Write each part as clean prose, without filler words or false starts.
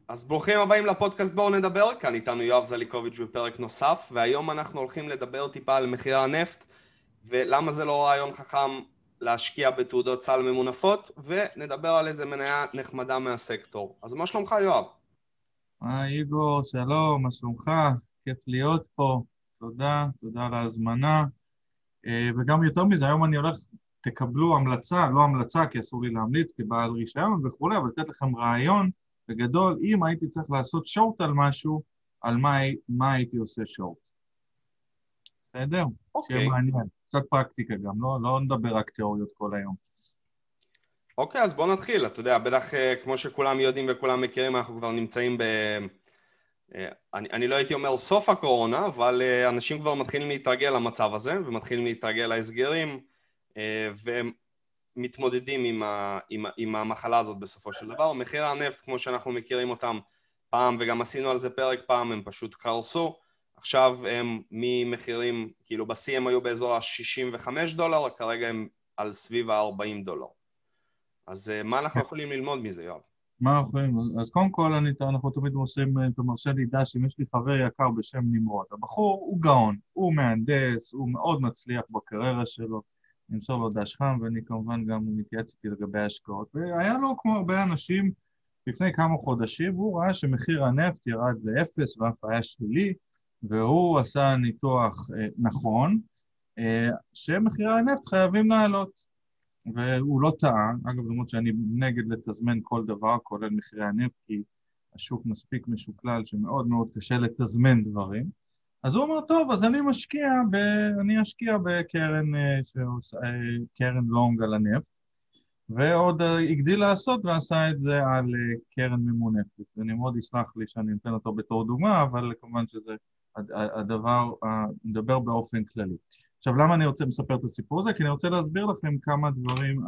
אז ברוכים הבאים לפודקאסט בואו נדבר, כאן איתנו יואב זליקוביץ' בפרק נוסף, והיום אנחנו הולכים לדבר טיפה על מחיר הנפט, ולמה זה לא רעיון חכם להשקיע בתעודות סל ממונפות, ונדבר על איזה מניה נחמדה מהסקטור. אז מה שלומך יואב? איגור, שלום, מה שלומך? כיף להיות פה, תודה על ההזמנה. וגם יותר מזה, היום אני הולך, תקבלו המלצה, לא המלצה כי אסור לי להמליץ כבעל רישיון וכו', אבל לתת לכם רעיון בגדול, אם הייתי צריך לעשות שורט על משהו, על מה הייתי עושה שורט. בסדר? שיהיה מעניין, קצת פרקטיקה גם, לא נדבר רק תיאוריות כל היום. אוקיי, אז בואו נתחיל. אתה יודע, בטח כמו שכולם יודעים וכולם מכירים, אנחנו כבר נמצאים אני לא הייתי אומר סוף הקורונה, אבל אנשים כבר מתחילים להתרגל למצב הזה, ומתחילים להתרגל להסגרים, והם מתמודדים עם המחלה הזאת בסופו של דבר. מחיר הנפט, כמו שאנחנו מכירים אותם פעם, וגם עשינו על זה פרק פעם, הם פשוט קרסו. עכשיו הם ממחירים, כאילו בשיא הם היו באזור $65, כרגע הם על סביב $40. אז מה אנחנו יכולים ללמוד מזה, יואב? מה אנחנו יכולים? אז קודם כל אנחנו תמיד עושים, אתה מרשה לי דש, אם יש לי חבר יקר בשם נמרוד. הבחור הוא גאון, הוא מהנדס, הוא מאוד מצליח בקריירה שלו, נמסור לו דש חם, ואני כמובן גם מתייעץ איתי לגבי ההשקעות. והיה לו כמו הרבה אנשים לפני כמה חודשים, והוא ראה שמחיר הנפט ירד לאפס ואף היה שלילי, והוא עשה ניתוח נכון, שמחירי הנפט חייבים לעלות. והוא לא טעה, אגב, למרות שאני נגד לתזמן כל דבר, כולל מחירי הנפט, כי השוק מספיק משוקלל שמאוד מאוד קשה לתזמן דברים. אז הוא אומר, טוב, אז אני אשקיע בקרן קרן לונג על הנפט, ועוד הגדיל לעשות ועשה את זה על קרן ממונפת. ואני מאוד אשמח לי שאני נותן אותו בתור דוגמה, אבל כמובן שזה הדבר, מדבר באופן כללי. עכשיו, למה אני רוצה לספר את הסיפור הזה? כי אני רוצה להסביר לכם כמה דברים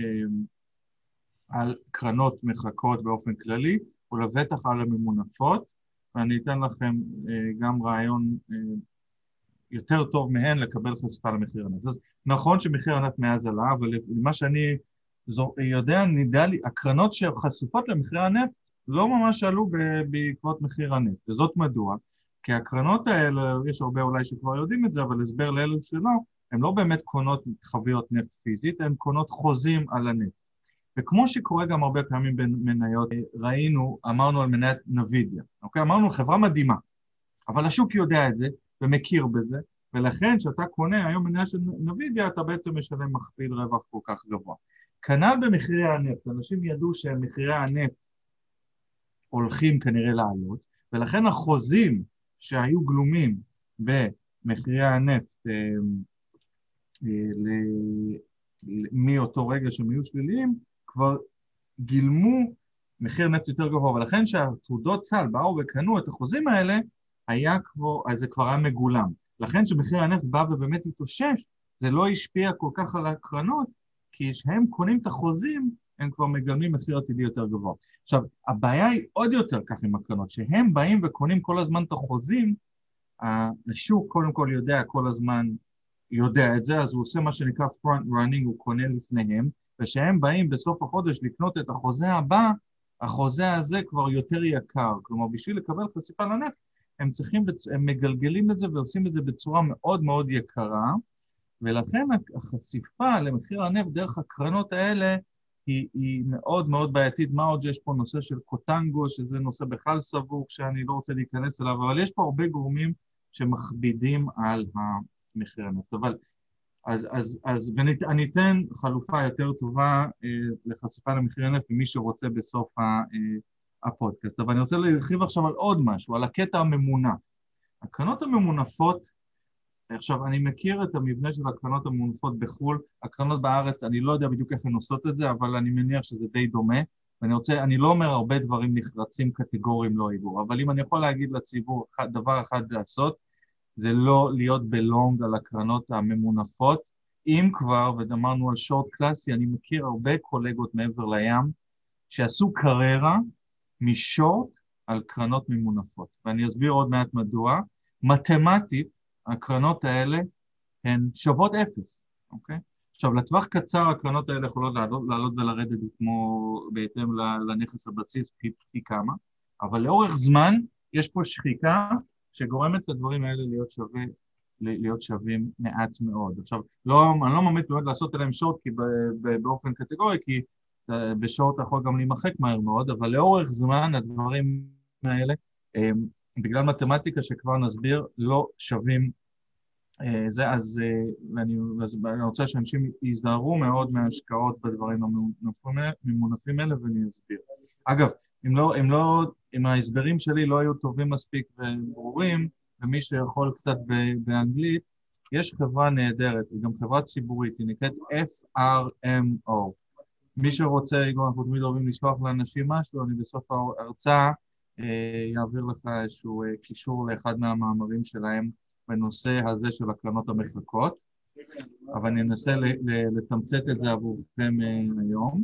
על קרנות מחקות באופן כללי, ולבטח על הממונפות, ואני אתן לכם גם רעיון יותר טוב מהן לקבל חשיפה למחיר הנפט. אז נכון שמחיר הנפט מאז עלה, אבל מה שאני יודע, נדע לי, הקרנות שחשופות למחיר הנפט לא ממש עלו בעקבות מחיר הנפט, וזאת מדוע? כי הקרנות האלה, יש הרבה אולי שכבר יודעים את זה, אבל הסבר לאלו שלא, הן לא באמת קונות חביות נפט פיזית, הן קונות חוזים על הנפט. וכמו שקורה גם הרבה פעמים במניות, אמרנו על מניית נווידיה, אוקיי? אמרנו חברה מדהימה, אבל השוק יודע את זה ומכיר בזה, ולכן שאתה קונה היום מניה של נווידיה, אתה בעצם משלם מכפיל רווח כל כך גבוה. כנ"ל במחירי הנפט, אנשים ידעו שמחירי הנפט הולכים כנראה לעלות, ולכן החוזים שהיו גלומים במחירי הנפט מאותו רגע שהם היו שליליים, כבר גילמו מחיר נפט יותר גבוה, ולכן שהתעודות סל באו וקנו את החוזים האלה, זה כבר היה מגולם. לכן שמחיר הנפט בא ובאמת התאושש, זה לא השפיע כל כך על הקרנות, כי כשהם קונים את החוזים, הם כבר מגלמים מחיר עתידי יותר גבוה. עכשיו, הבעיה היא עוד יותר כך עם הקרנות, שהם באים וקונים כל הזמן את החוזים, השוק קודם כל כל הזמן יודע את זה, אז הוא עושה מה שנקרא front running, הוא קונה לפניהם, ושהם באים בסוף החודש לקנות את החוזה הבא, החוזה הזה כבר יותר יקר, כלומר בשביל לקבל חשיפה לנפט, הם מגלגלים את זה ועושים את זה בצורה מאוד מאוד יקרה, ולכן החשיפה למחיר הנפט דרך הקרנות האלה היא מאוד מאוד בעייתית. מה עוד יש פה נושא של קוטנגו, שזה נושא בכלל סבוך שאני לא רוצה להיכנס אליו, אבל יש פה הרבה גורמים שמכבידים על המחיר הנפט. אני אתן חלופה יותר טובה לחשיפה למחיר הנפט למי שרוצה בסוף הפודקאסט, אבל אני רוצה להרחיב עכשיו על עוד משהו, על הקטע הממונף. הקרנות הממונפות, עכשיו, אני מכיר את המבנה של הקרנות המונפות בחול, הקרנות בארץ, אני לא יודע בדיוק איך הן עושות את זה, אבל אני מניח שזה די דומה, אני לא אומר הרבה דברים נחרצים קטגוריים לא איגור, אבל אם אני יכול להגיד לציבור דבר אחד לעשות, זה לא להיות בלונג על הקרנות הממונפות, אם כבר, ודמרנו על שורט קלאסי, אני מכיר הרבה קולגות מעבר לים, שעשו קריירה משורט על קרנות ממונפות, ואני אסביר עוד מעט מדוע. מתמטית, הקרנות האלה הן שוות אפס, אוקיי? עכשיו, לטווח קצר הקרנות האלה יכולות לעלות ולרדת כמו בהתאם לנכס הבסיס פי כמה, אבל לאורך זמן יש פה שחיקה שגורמת לדברים האלה להיות שווים מעט מאוד. עכשיו, אני לא ממליץ באמת לעשות עליהם שורט באופן קטגורי, כי בשורט אתה יכול גם להימחק מהר מאוד, אבל לאורך זמן הדברים האלה, בגלל מתמטיקה שכבר נסביר, לא שווים אז אני רוצה שאנשים ייזהרו מאוד מההשקעות בדברים הממונפים האלה, ואני אסביר. אגב, אם ההסברים שלי לא היו טובים מספיק וברורים, ומי שיכול קצת באנגלית, יש חברה נהדרת, היא גם חברה ציבורית, היא נקראת FRMO. מי שרוצה, אנחנו תמיד אוהבים לשלוח לאנשים משהו, אני בסוף ההרצאה יעביר לך איזשהו קישור לאחד מהמאמרים שלהם, בנושא הזה של הקרנות המחלקות, אבל אני אנסה לתמצת את זה עבורכם היום.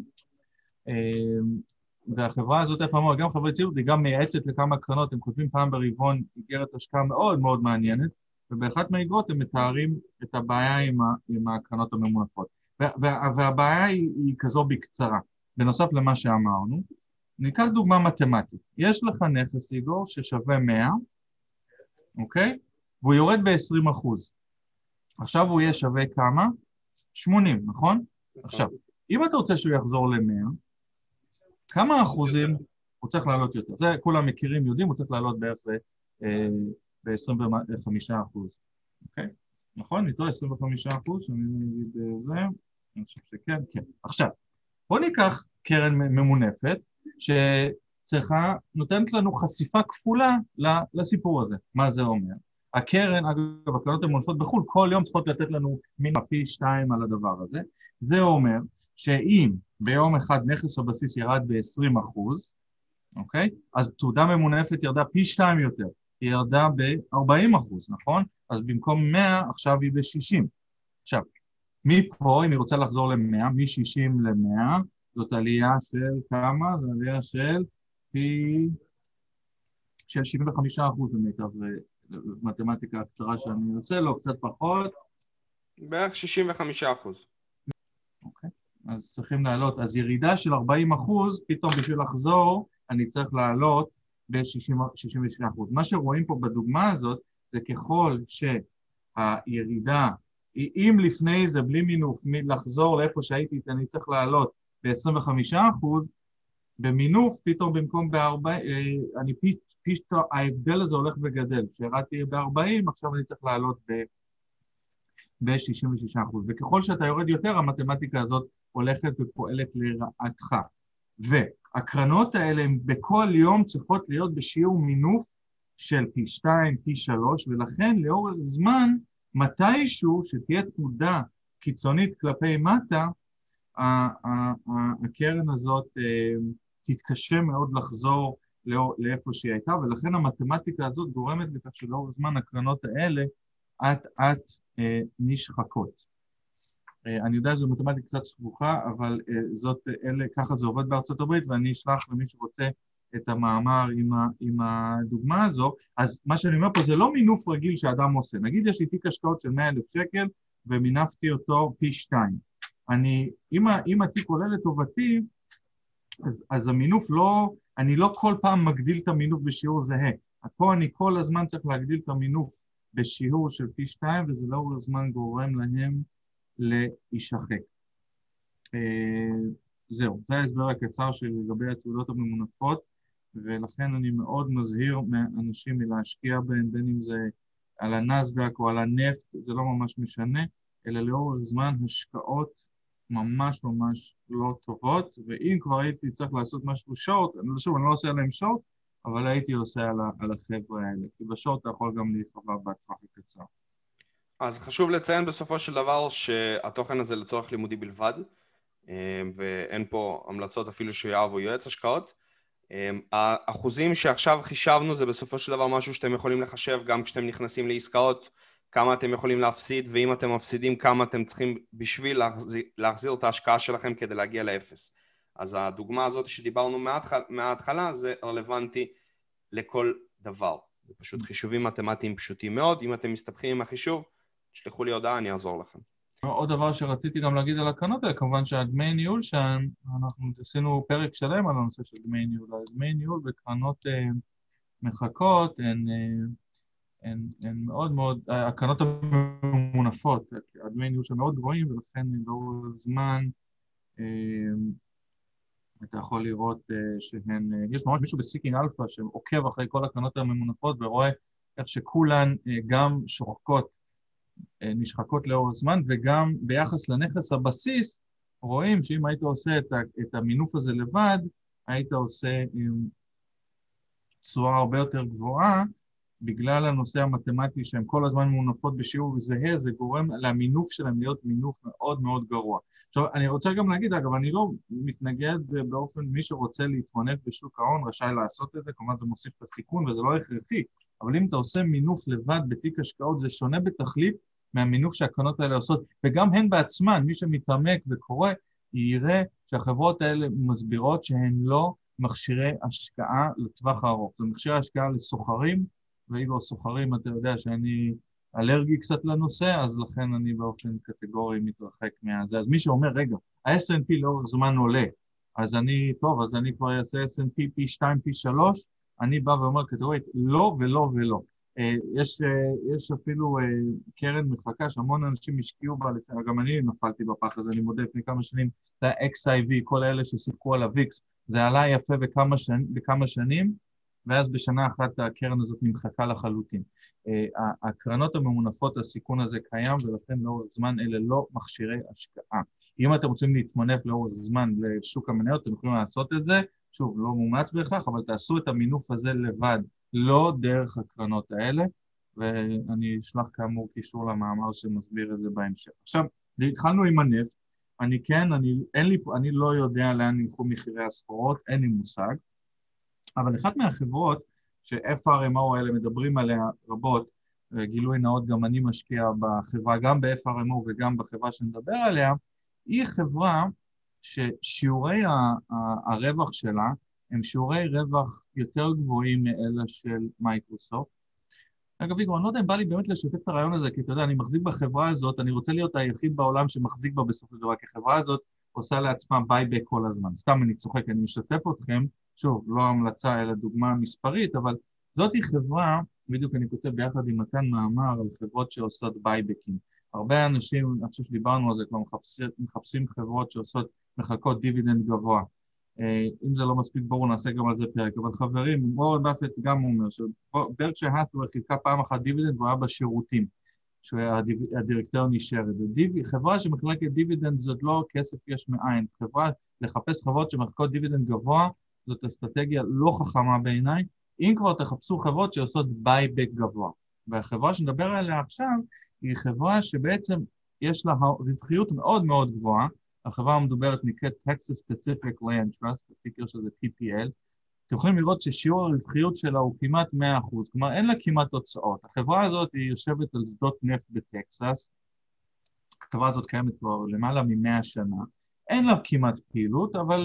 והחברה הזאת, איפה אמרו, גם חברי ציבורית, היא גם מייעצת לכמה קרנות, הם כותבים פעם ברבעון איגרת השקעה מאוד מאוד מעניינת, ובאחת מהאיגרות הם מתארים את הבעיה עם הקרנות הממונפות. והבעיה היא כזו בקצרה. בנוסף למה שאמרנו, ניקח דוגמה מתמטית. יש לך נכס, איגור, ששווה 100, אוקיי? והוא יורד ב-20%. עכשיו הוא יהיה שווה כמה? 80, נכון? עכשיו, אם אתה רוצה שהוא יחזור ל-100, כמה אחוזים הוא צריך לעלות יותר? זה כולם מכירים, יודעים, הוא צריך לעלות בערך ב-25%. אוקיי? נכון? ניתו 25%, שאני אגיד זה, אני חושב שכן, כן. עכשיו, בוא ניקח קרן ממונפת, שצריכה, נותנת לנו חשיפה כפולה לסיפור הזה. מה זה אומר? הקרן, אגב, הקרנות הממונפות בחו"ל, כל יום צריכות לתת לנו מין פי 2 על הדבר הזה. זה אומר שאם ביום אחד נכס הבסיס ירד ב-20%, אוקיי? אז תעודה ממונפת ירדה פי 2 יותר, היא ירדה ב-40%, נכון? אז במקום 100, עכשיו היא ב-60. עכשיו, מפה, אם היא רוצה לחזור ל-100, מ-60 ל-100, זאת עלייה של כמה? זו עלייה של פי... של 75% במיטב מתמטיקה הקצרה שאני יוצא, לא, קצת פחות. בערך 65%. אוקיי, אז צריכים לעלות. אז ירידה של 40%, פתאום בשביל לחזור, אני צריך לעלות ב-66%. מה שרואים פה בדוגמה הזאת, זה ככל שהירידה, אם לפני זה, בלי מינוף, לחזור לאיפה שהייתי, אני צריך לעלות ב-25%, במינוף, פתאום במקום ההבדל הזה הולך וגדל. כשהראיתי ב-40, עכשיו אני צריך לעלות ב-66%. וככל שאתה יורד יותר, המתמטיקה הזאת הולכת ופועלת לרעתך. והקרנות האלה בכל יום צריכות להיות בשיעור מינוף של פי 2, פי 3, ולכן לאורך זמן, מתישהו שתהיה תנודה קיצונית כלפי מטה, הקרן הזאת תתקשה מאוד לחזור לאיפה שהיא הייתה, ולכן המתמטיקה הזאת גורמת לכך שלאורך זמן הקרנות האלה עט נשחקות. אני יודע שזו מתמטיקה קצת סבוכה, אבל ככה זה עובד בארצות הברית, ואני אשלח למי שרוצה את המאמר עם הדוגמה הזו. אז מה שאני אומר פה זה לא מינוף רגיל שאדם עושה. נגיד יש לי תיק השקעות של 100,000 שקל, ומינפתי אותו פי 2. אם התיק עולה לטובתי, אז המינוף לא, אני לא כל פעם מגדיל את המינוף בשיעור זהה. פה אני כל הזמן צריך להגדיל את המינוף בשיעור של פי 2, וזה לאורך זמן גורם להם להישחק. זהו, זה ההסבר הקצר שלי לגבי התעודות הממונפות, ולכן אני מאוד מזהיר מאנשים מלהשקיע בהן, בין אם זה על הנסדק או על הנפט, זה לא ממש משנה, אלא לאורך זמן השקעות ממש ממש לא טובות, ואם כבר הייתי צריך לעשות משהו שורט, אני לא עושה עליהם שורט, אבל הייתי עושה על החבר'ה האלה, כי בשורט אתה יכול גם להיחווה בטווח הקצר. אז חשוב לציין בסופו של דבר שהתוכן הזה לצורך לימודי בלבד, ואין פה המלצות אפילו שיואב או יועץ השקעות. האחוזים שעכשיו חישבנו זה בסופו של דבר משהו שאתם יכולים לחשב גם כשאתם נכנסים לעסקאות, כמה אתם יכולים להפסיד, ואם אתם מפסידים כמה אתם צריכים בשביל להחזיר את ההשקעה שלכם כדי להגיע לאפס. אז הדוגמה הזאת שדיברנו מההתחלה זה רלוונטי לכל דבר. זה פשוט חישובים מתמטיים פשוטים מאוד, אם אתם מסתבכים עם החישוב, תשלחו לי הודעה, אני אעזור לכם. עוד דבר שרציתי גם להגיד על הקרנות האלה, כמובן שהדמי ניהול שם, אנחנו עשינו פרק שלם על הנושא של דמי ניהול. דמי ניהול וקרנות מחכות הן מאוד מאוד, הקרנות הממונפות, הדמי ניהול שם מאוד גבוהים, ולכן לאורך זמן אתה יכול לראות שהן, יש ממש מישהו בסיקינג אלפא שעוקב אחרי כל הקרנות הממונפות ורואה איך שכולן גם שוחקות, נשחקות לאורך זמן, וגם ביחס לנכס הבסיס, רואים שאם היית עושה את המינוף הזה לבד, היית עושה צורה הרבה יותר גבוהה, בגלל הנושא המתמטי שהן כל הזמן מונפות בשיעור זהה, זה גורם למינוף שלהם להיות מינוף מאוד מאוד גרוע. עכשיו, אני רוצה גם להגיד, אגב, אני לא מתנגד באופן, מי שרוצה להתמנף בשוק ההון רשאי לעשות את זה, כלומר זה מוסיף את הסיכון וזה לא הכרחי, אבל אם אתה עושה מינוף לבד בתיק השקעות, זה שונה בתכלית מהמינוף שהקרנות האלה עושות, וגם הן בעצמן, מי שמתעמק וקורא, יראה שהחברות האלה מסבירות שהן לא מכשירי השקעה לטווח הארוך. זה מכשירי השקעה לסוחרים, ואילו הסוחרים, אתה יודע שאני אלרגי קצת לנושא, אז לכן אני באופן קטגורי מתרחק מהזה. אז מי שאומר, רגע, ה-S&P לאורך זמן עולה, אז אני, טוב, אז אני כבר אעשה S&P פי 2, פי 3, אני בא ואומר קטגורית, לא ולא ולא. יש אפילו קרן מחלקה שהמון אנשים השקיעו בה, גם אני נפלתי בפח הזה, אני מודה לפני כמה שנים, זה ה-XIV, כל האלה שסיפקו על ה-VIX, זה עלה יפה בכמה שנים, ואז בשנה אחת הקרן הזאת נמחקה לחלוטין. הקרנות הממונפות, הסיכון הזה קיים, ולכן לאורך זמן אלה לא מכשירי השקעה. אם אתם רוצים להתמנף לאורך זמן לשוק המניות, אתם יכולים לעשות את זה, שוב, לא מומלץ בהכרח, אבל תעשו את המינוף הזה לבד, לא דרך הקרנות האלה, ואני אשלח כאמור קישור למאמר שמסביר את זה בהמשך. עכשיו, התחלנו עם הנפט, אני לא יודע לאן ילכו מחירי הסחורות, אין לי מושג, אבל אחת מהחברות ש-FRMO האלה מדברים עליה רבות, גילוי נאות גם אני משקיע בחברה, גם ב-FRMO וגם בחברה שנדבר עליה, היא חברה ששיעורי הרווח שלה הם שיעורי רווח יותר גבוהים מאלה של מייקרוסופט. אגב, אני לא יודע אם בא לי באמת לשתף את הרעיון הזה, כי אתה יודע, אני מחזיק בחברה הזאת, אני רוצה להיות היחיד בעולם שמחזיק בה בסופו של דבר, כי החברה הזאת עושה לעצמה בייבק כל הזמן. סתם אני צוחק, אני משתף אתכם, שוב, לא המלצה, אלא דוגמה מספרית, אבל זאת היא חברה, בדיוק אני כותב ביחד עם מתן מאמר על חברות שעושות בייבקים. הרבה אנשים, אני חושב שדיברנו על זה, כבר מחפשים חברות שעושות מחלקות דיבידנד גבוה. אם זה לא מספיק ברור, נעשה גם על זה פרק. אבל חברים, וורן באפט גם אומר שברקשייר האת'ווי חילקה פעם אחת דיבידנד והוא היה בשירותים, שהדירקטור נשארת. חברה שמחלקת דיבידנד זאת לא כסף יש מאין. לחפש חברות שמחלקות דיבידנד גבוה, זאת אסטרטגיה לא חכמה בעיניי. אם כבר תחפשו חברות שעושות בייבק גבוה. והחברה שנדבר עליה עכשיו, היא חברה שבעצם יש לה רווחיות מאוד מאוד גבוהה, החברה המדוברת נקראת Texas Pacific Land Trust, התיקר שזה TPL, אתם יכולים לראות ששיעור הרווחיות שלה הוא כמעט 100%, כלומר אין לה כמעט תוצאות. החברה הזאת היא יושבת על שדות נפט בטקסס, החברה הזאת קיימת כבר למעלה מ-100 שנה, אין לה כמעט פעילות, אבל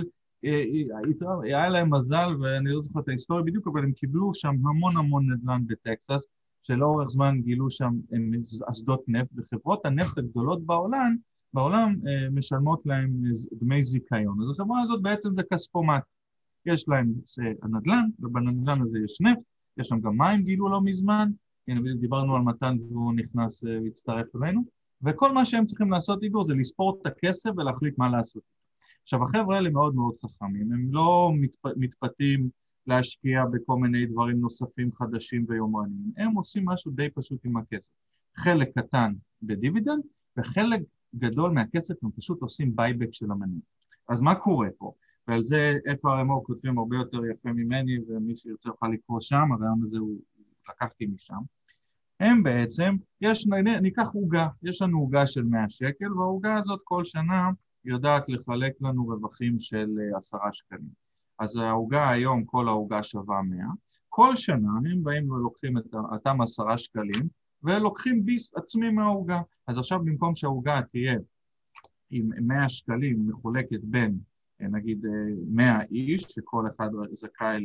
היה להם מזל, ואני לא זוכר את ההיסטוריה בדיוק, אבל הם קיבלו שם המון נדל"ן בטקסס, שלאורך זמן גילו שם אסדות נפט, וחברות הנפט הגדולות בעולם משלמות להם דמי זיכיון. אז החברה הזאת בעצם זה כספומט. יש להם הנדל"ן, ובנדל"ן הזה יש נפט, יש שם גם מים גילו לא מזמן, הנה דיברנו על מתן והוא נכנס והצטרף אלינו, וכל מה שהם צריכים לעשות איגור זה לספור את הכסף ולהחליט מה לעשות. עכשיו החבר'ה האלה מאוד מאוד חכמים, הם לא מתפתים להשקיע בכל מיני דברים נוספים חדשים ויומרניים, הם עושים משהו די פשוט עם הכסף. חלק קטן בדיבידנד, וחלק גדול מהכסף הם פשוט עושים בייבק של המניות. אז מה קורה פה? ועל זה FRMO כותבים הרבה יותר יפה ממני, ומי שירצה יוכל לקרוא שם, הרעיון הזה הוא לקחתי משם. הם בעצם, ניקח עוגה, יש לנו עוגה של 100 שקל, והעוגה הזאת כל שנה יודעת לחלק לנו רווחים של 10 שקלים. אז העוגה היום, כל העוגה שווה 100, כל שנה הם באים ולוקחים את אותם 10 שקלים, ולוקחים ביס עצמי מהעוגה. אז עכשיו במקום שהעוגה תהיה עם 100 שקלים מחולקת בין, נגיד 100 איש, שכל אחד זכאי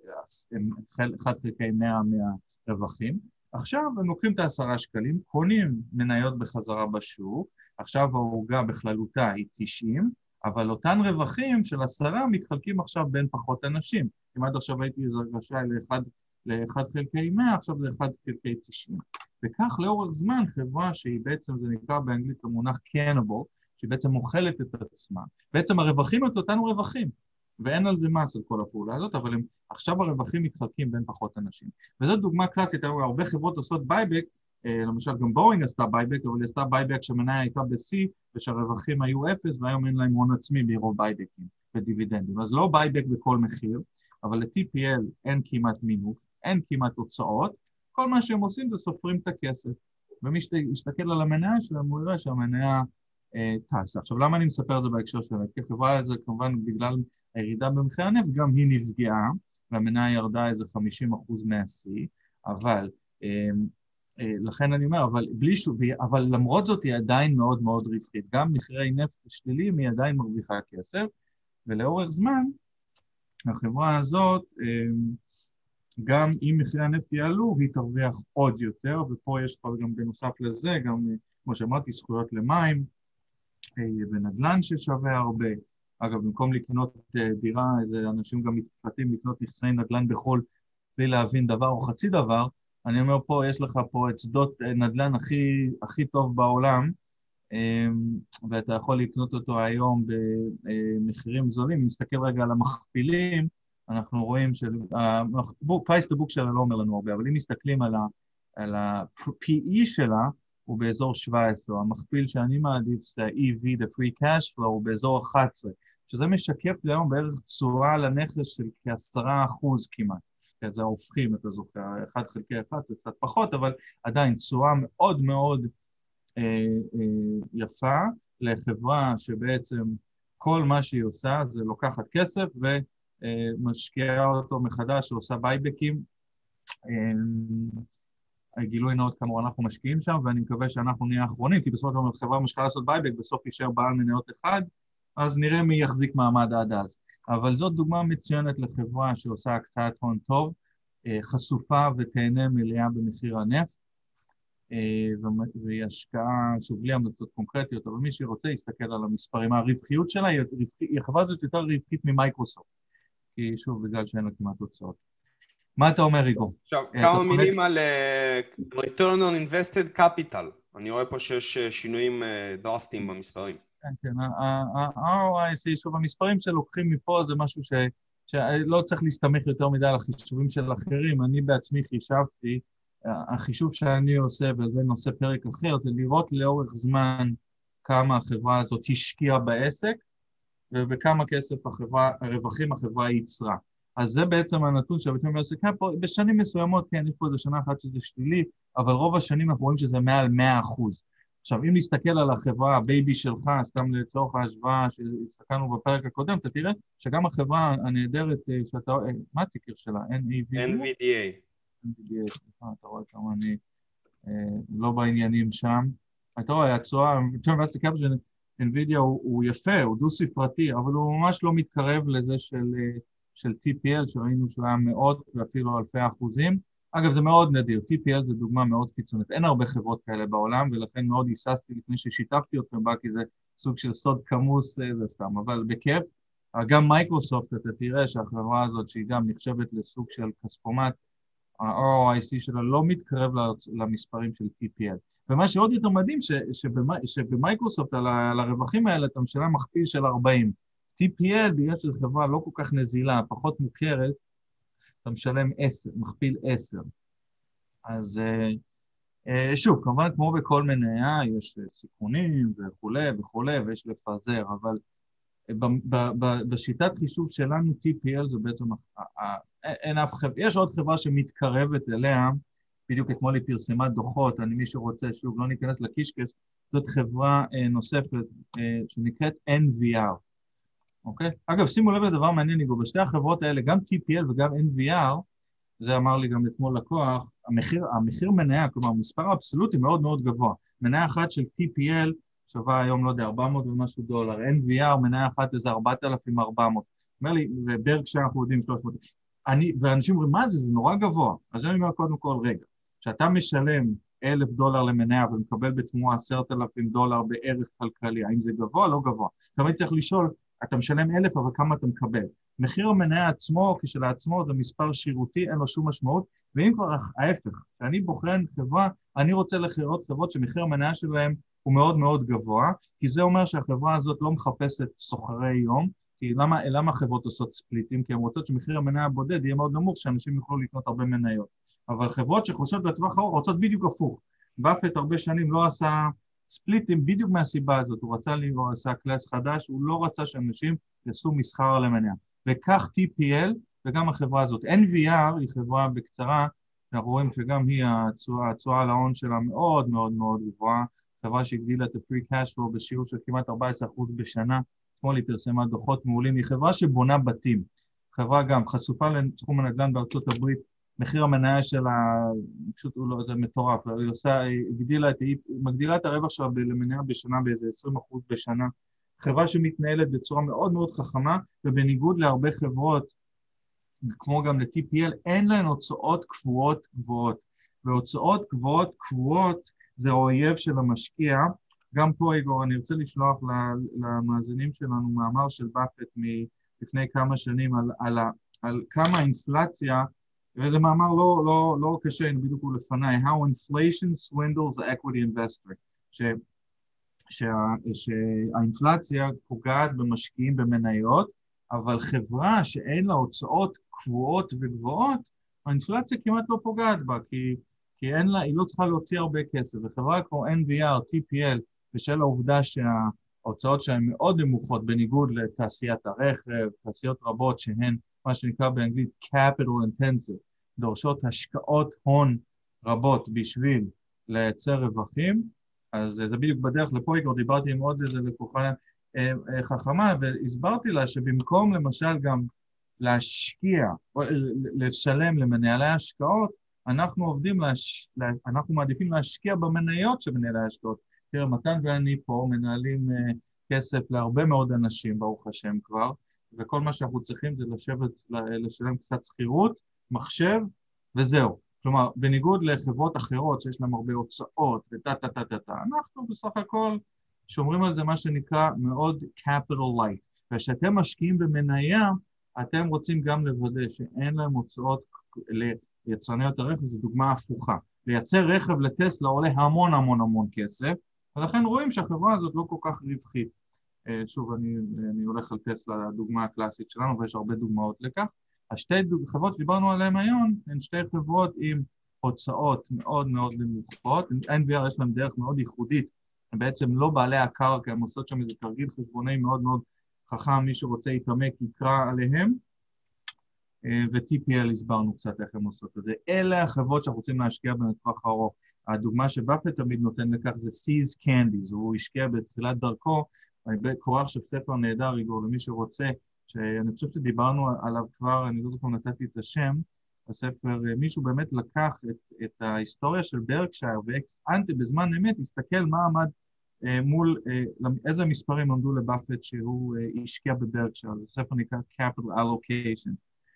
ל1 חלקי 100 מהרווחים, עכשיו הם לוקחים את 10 שקלים, קונים מניות בחזרה בשוק, עכשיו העוגה בכללותה היא 90, אבל אותן רווחים של 10 מתחלקים עכשיו בין פחות אנשים. אם עד עכשיו הייתי רשאי ל-1 חלקי 100, עכשיו זה 1 חלקי 90. וכך לאורך זמן חברה שהיא בעצם, זה נקרא באנגלית המונח cannibal, שהיא בעצם מוכלת את עצמה. בעצם הרווחים את אותנו רווחים, ואין על זה מס על כל הפעולה הזאת, אבל עכשיו הרווחים מתחלקים בין פחות אנשים. וזאת דוגמה קלאסית, הרבה חברות עושות בייבק, למשל גם בואינג עשתה בייבק, אבל היא עשתה בייבק שהמניה הייתה ב-C, ושהרווחים היו 0, והיום אין להם הון עצמי ברוב בייבקים ודיבידנדים. אז לא בייבק בכל מחיר, אבל ל-TPL אין כמעט מינוף, אין כמעט הוצאות, כל מה שהם עושים זה סופרים את הכסף. ומי שיסתכל על המניה שלהם, הוא יראה שהמניה טסה. עכשיו, למה אני מספר את זה בהקשר שלהם? כי החברה הזו, כמובן, בגלל הירידה במחיר הנפט, גם היא נפגעה, והמניה ירדה איזה 50% מה-C, אבל לכן אני אומר, אבל למרות זאת היא עדיין מאוד מאוד רווחית. גם מחירי נפט שליליים היא עדיין מרוויחה כסף, ולאורך זמן, החברה הזאת, גם אם מחירי הנפט יעלו, היא תרוויח עוד יותר, ופה יש כבר גם בנוסף לזה, גם כמו שאמרתי, זכויות למים, ונדל"ן ששווה הרבה. אגב, במקום לקנות דירה, אנשים גם מתפתים לקנות נכסי נדל"ן בחול, בלי להבין דבר או חצי דבר, אני אומר פה, יש לך פה את שדות נדל"ן הכי טוב בעולם, ואתה יכול לקנות אותו היום במחירים זולים. אם נסתכל רגע על המכפילים, אנחנו רואים פרייס טו בוק שלה לא אומר לנו הרבה, אבל אם מסתכלים על ה-PE שלה, הוא באזור 17, המכפיל שאני מעדיף זה ה-EV, the free cash flow, הוא באזור 11, שזה משקף היום בערך תשואה לנכס של כ10% כמעט. זה ההופכים, אתה זוכר, 1 חלקי 1 זה קצת פחות, אבל עדיין תשואה מאוד מאוד יפה לחברה שבעצם כל מה שהיא עושה זה לוקחת כסף ומשקיעה אותו מחדש, שעושה בייבקים. גילוי נאות כמובן אנחנו משקיעים שם, ואני מקווה שאנחנו נהיה האחרונים, כי בסופו של דבר חברה משקיעה לעשות בייבק, בסוף יישאר בעל מניות אחד, אז נראה מי יחזיק מעמד עד אז. אבל זאת דוגמה מצוינת לחברה שעושה הקצאת הון טוב, חשופה ותהנה מלאה במחיר הנפט, והיא השקעה שבלי המלצות קונקרטיות, אבל מי שרוצה יסתכל על המספרים. הרווחיות שלה היא חברה הזאת יותר רווחית ממייקרוסופט, כי שוב, בגלל שאין לה כמעט הוצאות. מה אתה אומר, ריגו? עכשיו, כמה מילים על return on invested capital. אני רואה פה שיש שינויים דרסטיים במספרים. כן, ה-ROIC, שוב, המספרים שלוקחים מפה זה משהו שלא צריך להסתמך יותר מדי על החישובים של אחרים. אני בעצמי חישבתי, החישוב שאני עושה, וזה נושא פרק אחר, זה לראות לאורך זמן כמה החברה הזאת השקיעה בעסק, ובכמה כסף הרווחים החברה ייצרה. אז זה בעצם הנתון שהבטאים בעסק, בשנים מסוימות, כן, יש פה איזה שנה אחת שזה שלילי, אבל רוב השנים אנחנו רואים שזה מעל 100%. עכשיו, אם נסתכל על החברה, הבייבי שלך, סתם לצורך ההשוואה שהסתכלנו בפרק הקודם, אתה תראה שגם החברה הנהדרת שאתה, מה התיקר שלה? NVDA. NVDA, אתה רואה כמה אני לא בעניינים שם. אתה רואה, התשואה, NVIDIA הוא יפה, הוא דו-ספרתי, אבל הוא ממש לא מתקרב לזה של TPL, שראינו שהוא היה מאות ואפילו אלפי אחוזים. אגב, זה מאוד נדיר, TPL זה דוגמה מאוד קיצונית, אין הרבה חברות כאלה בעולם, ולכן מאוד היססתי לפני ששיתפתי אתכם בה, כי זה סוג של סוד כמוס, זה סתם, אבל בכיף. גם מייקרוסופט, אתה תראה שהחברה הזאת, שהיא גם נחשבת לסוג של כספומט, ה-ROIC שלה לא מתקרב למספרים של TPL. ומה שעוד יותר מדהים, שבמייקרוסופט, על הרווחים האלה, אתה משלם מכפיל של 40. TPL, בגלל שזו חברה לא כל כך נזילה, פחות מוכרת, אתה משלם 10, מכפיל 10. אז שוב, כמובן כמו בכל מניה, יש סיכונים וכו', ויש לפזר, אבל בשיטת חישוב שלנו, TPL זה בעצם, אין אף חברה, יש עוד חברה שמתקרבת אליה, בדיוק אתמול היא פרסמה דוחות, מי שרוצה, שוב, לא ניכנס לקישקס, זאת חברה נוספת שנקראת NVR. אוקיי? אגב, שימו לב לדבר מעניין, ניגו, בשתי החברות האלה, גם TPL וגם NVR, זה אמר לי גם אתמול לקוח, המחיר מניה, כלומר, המספר האבסולוטי מאוד מאוד גבוה. מניה אחת של TPL שווה היום, לא יודע, 400 ומשהו דולר, NVR, מניה אחת איזה 4,400. אומר לי, וברקשייר אנחנו יודעים 300. ואנשים אומרים, מה זה? זה נורא גבוה. אז אני אומר קודם כל, רגע, כשאתה משלם $1,000 למניה ומקבל בתמורה $10,000 בערך כלכלי, האם זה גבוה? לא גבוה. תמיד צריך לשאול, אתה משלם 1,000 אבל כמה אתה מקבל? מחיר המניה עצמו, כשלעצמו זה מספר שירותי, אין לו שום משמעות, ואם כבר ההפך, כשאני בוחן חברה, אני רוצה לראות חברות שמחיר המניה שלהם הוא מאוד מאוד גבוה, כי זה אומר שהחברה הזאת לא מחפשת סוחרי יום, כי למה החברות עושות ספליטים? כי הן רוצות שמחיר המניה הבודד יהיה מאוד נמוך, שאנשים יוכלו לקנות הרבה מניות. אבל חברות שחושבות לטווח ארוך רוצות בדיוק הפוך. באפט הרבה שנים לא עשה ספליטים בדיוק מהסיבה הזאת, הוא עשה קלאס חדש, הוא לא רצה שאנשים יעשו מסחר על המניה. וכך TPL וגם החברה הזאת. NVR היא חברה בקצרה, אנחנו רואים שגם היא התשואה על ההון שלה מאוד מאוד מאוד גבוהה, חברה שהגדילה את ה-free cash flow בשיעור של כמעט 14% בשנה, אתמול היא פרסמה דוחות מעולים, היא חברה שבונה בתים, חברה גם חשופה לתחום הנדל"ן בארצות הברית, מחיר המניה שלה, פשוט זה מטורף, היא מגדילה את הרווח שלה למניה בשנה באיזה 20% בשנה, חברה שמתנהלת בצורה מאוד מאוד חכמה, ובניגוד להרבה חברות, כמו גם ל-TPL, אין להן הוצאות קבועות גבוהות, והוצאות קבועות זה האויב של המשקיע. גם פה, איגור, אני רוצה לשלוח למאזינים שלנו מאמר של באפט מלפני כמה שנים על כמה אינפלציה, וזה מאמר לא קשה, בדיוק הוא לפניי, How Inflation Swindles the Equity Investor, שהאינפלציה פוגעת במשקיעים במניות, אבל חברה שאין לה הוצאות קבועות וגבוהות, האינפלציה כמעט לא פוגעת בה, כי היא לא צריכה להוציא הרבה כסף, וחברה כמו NVR, TPL, בשל העובדה שההוצאות שלהן מאוד נמוכות, בניגוד לתעשיית הרכב, תעשיות רבות שהן מה שנקרא באנגלית capital intensive, דורשות השקעות הון רבות בשביל לייצר רווחים, אז זה בדיוק בדרך לפה, כבר דיברתי עם עוד איזה לקוחה חכמה, והסברתי לה שבמקום למשל גם להשקיע, או לשלם למנהלי השקעות, אנחנו מעדיפים להשקיע במניות של מנהלי ההשקעות. תראה, מתן ואני פה מנהלים כסף להרבה מאוד אנשים, ברוך השם כבר, וכל מה שאנחנו צריכים זה לשלם קצת שכירות, מחשב, וזהו. כלומר, בניגוד לחברות אחרות שיש להם הרבה הוצאות, אנחנו בסך הכל שומרים על זה מה שנקרא מאוד capital light. וכשאתם משקיעים במניה, אתם רוצים גם לוודא שאין להם הוצאות ליצרניות הרכב, זו דוגמה הפוכה. לייצר רכב לטסלה עולה המון המון המון כסף, ולכן רואים שהחברה הזאת לא כל כך רווחית. שוב, אני הולך על טסלה, הדוגמה הקלאסית שלנו, ויש הרבה דוגמאות לכך. השתי חברות שדיברנו עליהן היום, הן שתי חברות עם הוצאות מאוד מאוד נמוכות. NVR יש להם דרך מאוד ייחודית, הם בעצם לא בעלי הקרקע, הם עושות שם איזה תרגיל חשבוני מאוד מאוד חכם, מי שרוצה להתעמק יקרא עליהם, ו-TPL הסברנו קצת איך הם עושות את זה. אלה החברות שאנחנו רוצים להשקיע בטווח ארוך. הדוגמה שבאפט תמיד נותן לכך זה See's Candies, הוא השקיע בתחילת דרכו, אני קורא עכשיו ספר נהדר, איגור, למי שרוצה, שאני חושב שדיברנו עליו כבר, אני לא זוכר נתתי את השם, הספר, מישהו באמת לקח את ההיסטוריה של ברקשייר ואקס אנטה בזמן אמת, הסתכל מה עמד מול, איזה מספרים עמדו לבאפט שהוא השקיע בברקשייר, זה ספר נקרא Capital Allocation.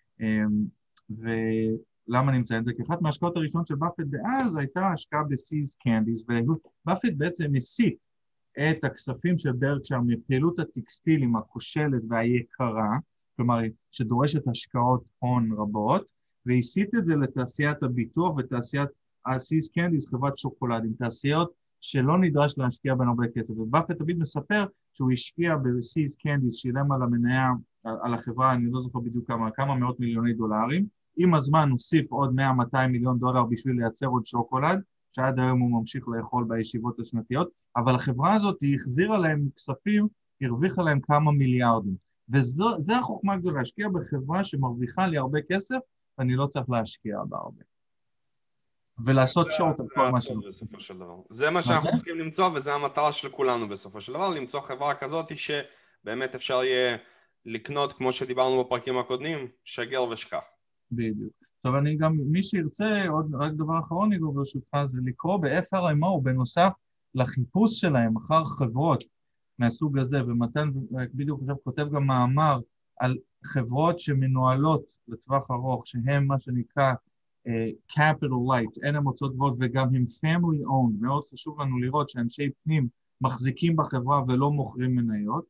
ולמה אני מציין את זה? כי אחת מההשקעות הראשונות של באפט דאז הייתה השקעה ב-See's Candies, ובאפט בעצם הסיט את הכספים של ברקשייר מפעילות הטקסטילים הכושלת והיקרה, כלומר שדורשת השקעות הון רבות, והסיט את זה לתעשיית הביטוח ותעשיית See's Candies, חברת שוקולדים, תעשיות שלא נדרש להשקיע בין הרבה כסף. ובאפט תמיד מספר שהוא השקיע ב-See's Candies, שילם על המניה, על החברה, אני לא זוכר בדיוק כמה מאות מיליוני דולרים, עם הזמן הוסיף עוד 100-200 מיליון דולר בשביל לייצר עוד שוקולד, שעד היום הוא ממשיך לאכול בישיבות השנתיות, אבל החברה הזאת היא החזירה להם כספים, הרוויחה להם כמה מיליארדים. וזה החוכמה הגדולה, להשקיע בחברה שמרוויחה לי הרבה כסף, ואני לא צריך להשקיע בה הרבה. ולעשות שורט על כל מה שלנו. זה מה שאנחנו צריכים למצוא, וזה המטרה של כולנו בסופו של דבר, למצוא חברה כזאת שבאמת אפשר יהיה לקנות, כמו שדיברנו בפרקים הקודמים, שגר ושכח. בדיוק. טוב, אני גם, מי שירצה, עוד רק דבר אחרון, איגור, ברשותך, זה לקרוא ב-FRMO, בנוסף לחיפוש שלהם, אחר חברות מהסוג הזה, ומתן בדיוק עכשיו כותב גם מאמר על חברות שמנוהלות לטווח ארוך, שהן מה שנקרא capital light, אין הם הוצאות גבוהות וגם הם family owned, מאוד חשוב לנו לראות שאנשי פנים מחזיקים בחברה ולא מוכרים מניות,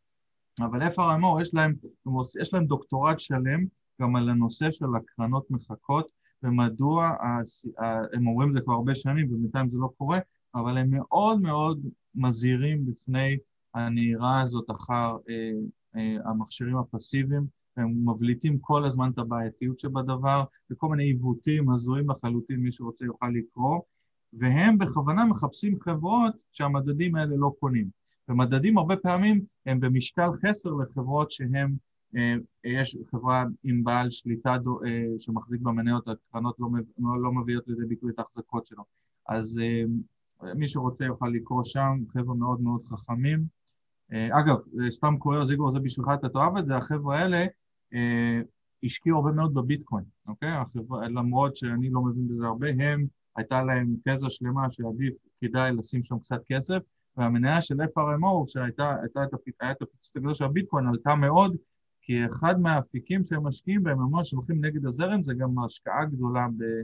אבל FRMO יש להם דוקטורט שלם גם על הנושא של הקרנות מחכות, ומדוע, הם אומרים זה כבר הרבה שנים ובינתיים זה לא קורה, אבל הם מאוד מאוד מזהירים בפני הנהירה הזאת אחר המכשירים הפסיביים, הם מבליטים כל הזמן את הבעייתיות שבדבר, וכל מיני עיוותים הזויים לחלוטין, מי שרוצה יוכל לקרוא, והם בכוונה מחפשים חברות שהמדדים האלה לא קונים. ומדדים הרבה פעמים הם במשקל חסר לחברות שהם, יש חברה עם בעל שליטה שמחזיק במניות, הקרנות לא מביאות לידי ביטוי את ההחזקות שלו. אז מי שרוצה יוכל לקרוא שם, חבר'ה מאוד מאוד חכמים. אגב, סתם קורא זיגור, זה בשבילך, אתה תאהב את זה, החבר'ה האלה השקיעו הרבה מאוד בביטקוין, אוקיי? למרות שאני לא מבין בזה הרבה, הייתה להם תזה שלמה שעדיף כדאי לשים שם קצת כסף, והמניה של FRMO, שהייתה את הפיצות הגדול של הביטקוין, עלתה מאוד, כי אחד מהאפיקים שהם משקיעים בהם, ממש שהולכים נגד הזרם, זה גם השקעה גדולה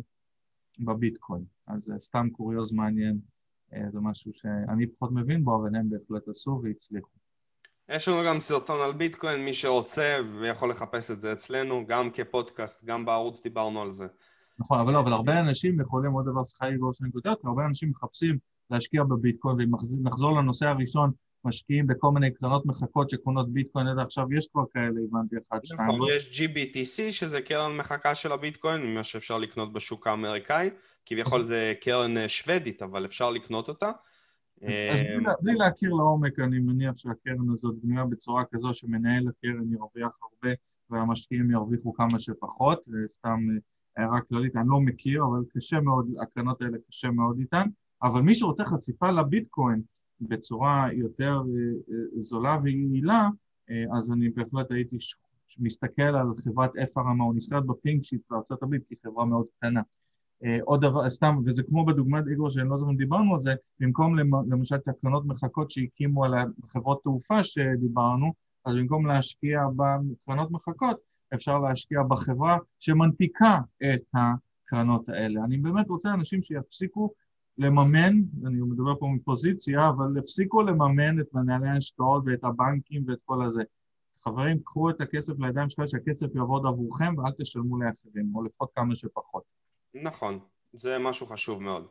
בביטקוין. אז סתם קוריוז מעניין, זה משהו שאני פחות מבין בו, אבל הם בהחלט עשו והצליחו. יש לנו גם סרטון על ביטקוין, מי שרוצה ויכול לחפש את זה אצלנו, גם כפודקאסט, גם בערוץ דיברנו על זה. נכון, אבל הרבה אנשים יכולים עוד דבר שחי לגבור של נקודות, הרבה אנשים מחפשים להשקיע בביטקוין, ונחזור לנושא הראשון, משקיעים בכל מיני קרנות מחכות שקונות ביטקוין, עד עכשיו יש כבר כאלה, הבנתי 1-2. נכון, יש GBTC, שזה קרן מחכה של הביטקוין, מה שאפשר לקנות בשוק האמריקאי, כביכול זה קרן שוודית, אבל אפשר לקנות אותה. אז בלי להכיר לעומק, אני מניח שהקרן הזאת בנויה בצורה כזו שמנהל הקרן ירוויח הרבה, והמשקיעים ירוויחו כמה שפחות, סתם הערה כללית, אני לא מכיר, אבל קשה מאוד, הקרנות האלה קשה מאוד איתן, אבל מי שרוצה חשיפה לביטקוין בצורה יותר זולה ויעילה, אז אני בהחלט הייתי מסתכל על חברת FRMO, נסתכלת בפינק שיט בארצות הברית, כי היא חברה מאוד קטנה. עוד דבר, סתם, וזה כמו בדוגמת איגור שאני לא זמן דיברנו על זה, במקום למשל את הקרנות מחכות שהקימו על חברות תעופה שדיברנו, אז במקום להשקיע בקרנות מחכות, אפשר להשקיע בחברה שמנפיקה את הקרנות האלה. אני באמת רוצה אנשים שיפסיקו לממן, אני מדבר פה מפוזיציה, אבל הפסיקו לממן את מנהלי ההשקעות ואת הבנקים ואת כל הזה. חברים, קחו את הכסף לידיים שלך, שהכסף יעבוד עבורכם ואל תשלמו לאחרים, או לפחות כמה שפחות. נכון, זה משהו חשוב מאוד.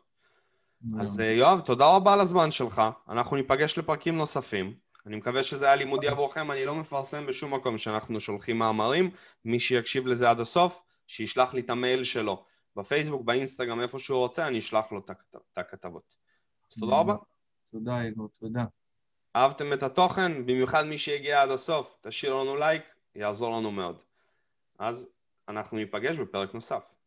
אז יואב, תודה רבה על הזמן שלך, אנחנו ניפגש לפרקים נוספים. אני מקווה שזה היה לימודי עבורכם, אני לא מפרסם בשום מקום שאנחנו שולחים מאמרים, מי שיקשיב לזה עד הסוף, שישלח לי את המייל שלו, בפייסבוק, באינסטגרם, איפה שהוא רוצה, אני אשלח לו את הכתבות. אז תודה רבה. תודה, איגור, תודה. אהבתם את התוכן, במיוחד מי שהגיע עד הסוף, תשאיר לנו לייק, יעזור לנו מאוד. אז אנחנו ניפגש בפרק נוסף.